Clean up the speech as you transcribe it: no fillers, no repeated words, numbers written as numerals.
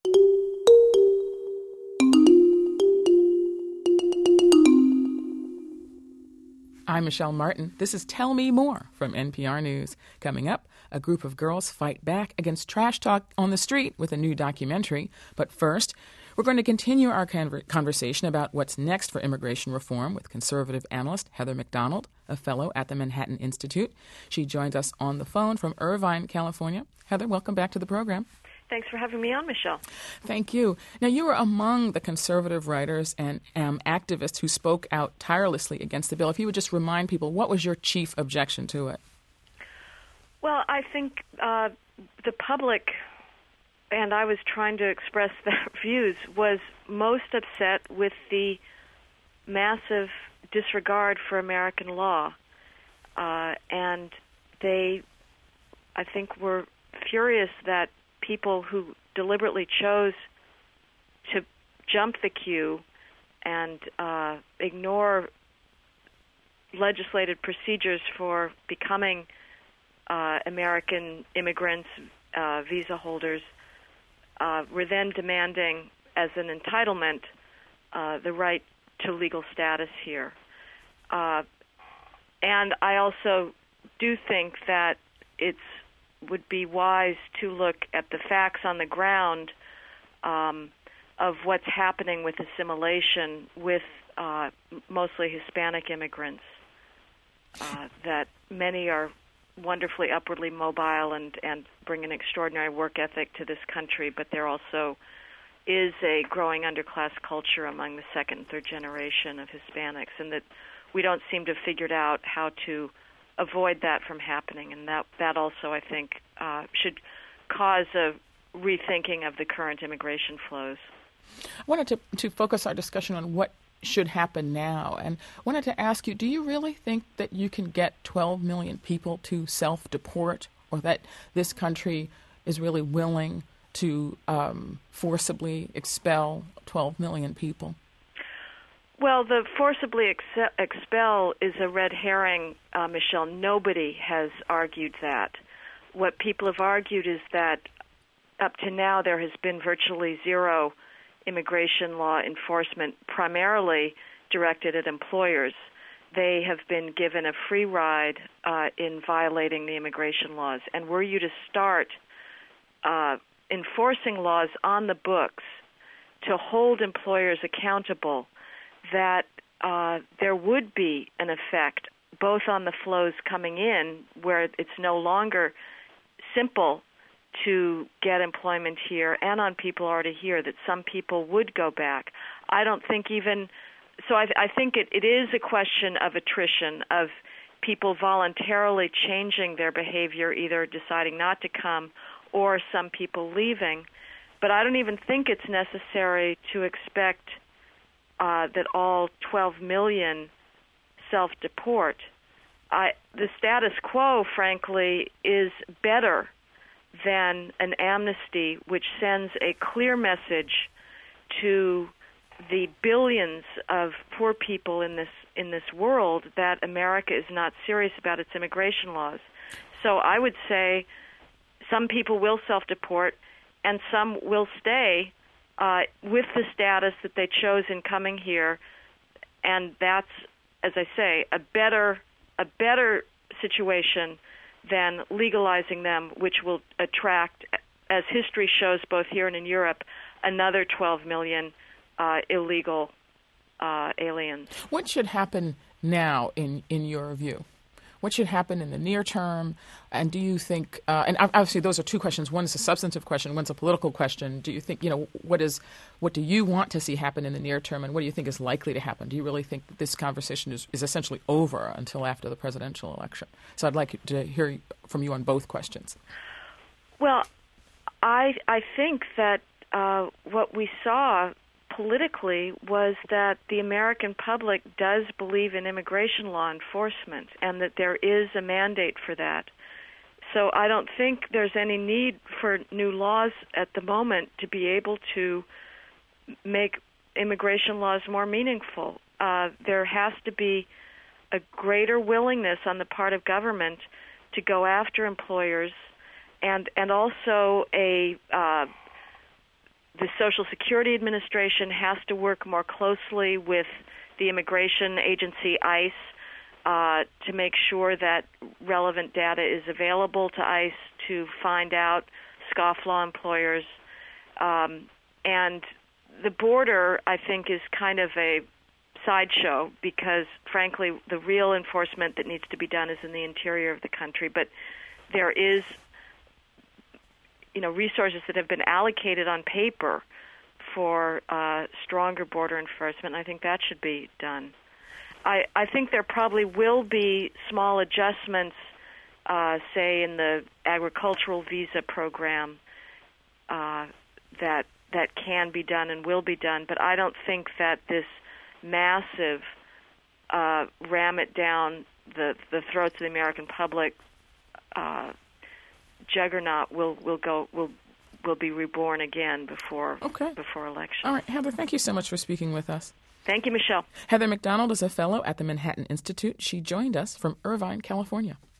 I'm Michelle Martin. This is Tell Me More from NPR News. Coming up, a group of girls fight back against trash talk on the street with a new documentary. But first, we're going to continue our conversation about what's next for immigration reform with conservative analyst Heather Mac Donald, a fellow at the Manhattan Institute. She joins us on the phone from Irvine, California. Heather, welcome back to the program. Thanks for having me on, Michelle. Thank you. Now, you were among the conservative writers and activists who spoke out tirelessly against the bill. If you would just remind people, what was your chief objection to it? Well, I think the public, and I was trying to express their views, was most upset with the massive disregard for American law. And they, I think, were furious that people who deliberately chose to jump the queue and ignore legislated procedures for becoming American immigrants, visa holders, were then demanding as an entitlement the right to legal status here. And I also do think that it's would be wise to look at the facts on the ground of what's happening with assimilation with mostly Hispanic immigrants, that many are wonderfully upwardly mobile and bring an extraordinary work ethic to this country, but there also is a growing underclass culture among the second and third generation of Hispanics, and that we don't seem to have figured out how to avoid that from happening, and that also, I think, should cause a rethinking of the current immigration flows. I wanted to focus our discussion on what should happen now, and wanted to ask you, do you really think that you can get 12 million people to self-deport, or that this country is really willing to forcibly expel 12 million people? Well, the forcibly expel is a red herring, Michelle. Nobody has argued that. What people have argued is that up to now there has been virtually zero immigration law enforcement, primarily directed at employers. They have been given a free ride in violating the immigration laws. And were you to start enforcing laws on the books to hold employers accountable, that there would be an effect both on the flows coming in, where it's no longer simple to get employment here, and on people already here, that some people would go back. I don't think even so. I think it is a question of attrition, of people voluntarily changing their behavior, either deciding not to come or some people leaving. But I don't even think it's necessary to expect that all 12 million self-deport. The status quo, frankly, is better than an amnesty, which sends a clear message to the billions of poor people in this world that America is not serious about its immigration laws. So I would say some people will self-deport and some will stay with the status that they chose in coming here, and that's, as I say, a better situation than legalizing them, which will attract, as history shows both here and in Europe, another 12 million illegal aliens. What should happen now, in your view? What should happen in the near term? And do you think, and obviously those are two questions. One is a substantive question, one's a political question. Do you think, what do you want to see happen in the near term, and what do you think is likely to happen? Do you really think that this conversation is essentially over until after the presidential election? So I'd like to hear from you on both questions. Well, I think that what we saw politically was that the American public does believe in immigration law enforcement and that there is a mandate for that. So I don't think there's any need for new laws at the moment to be able to make immigration laws more meaningful. There has to be a greater willingness on the part of government to go after employers, and also a The Social Security Administration has to work more closely with the immigration agency, ICE, to make sure that relevant data is available to ICE to find out scofflaw employers. And the border, I think, is kind of a sideshow because, frankly, the real enforcement that needs to be done is in the interior of the country. But there is, resources that have been allocated on paper for stronger border enforcement. I think that should be done. I think there probably will be small adjustments, say in the agricultural visa program, that can be done and will be done. But I don't think that this massive ram it down the throats of the American public juggernaut will be reborn again before election. All right, Heather, thank you so much for speaking with us. Thank you, Michelle. Heather McDonald is a fellow at the Manhattan Institute. She joined us from Irvine, California.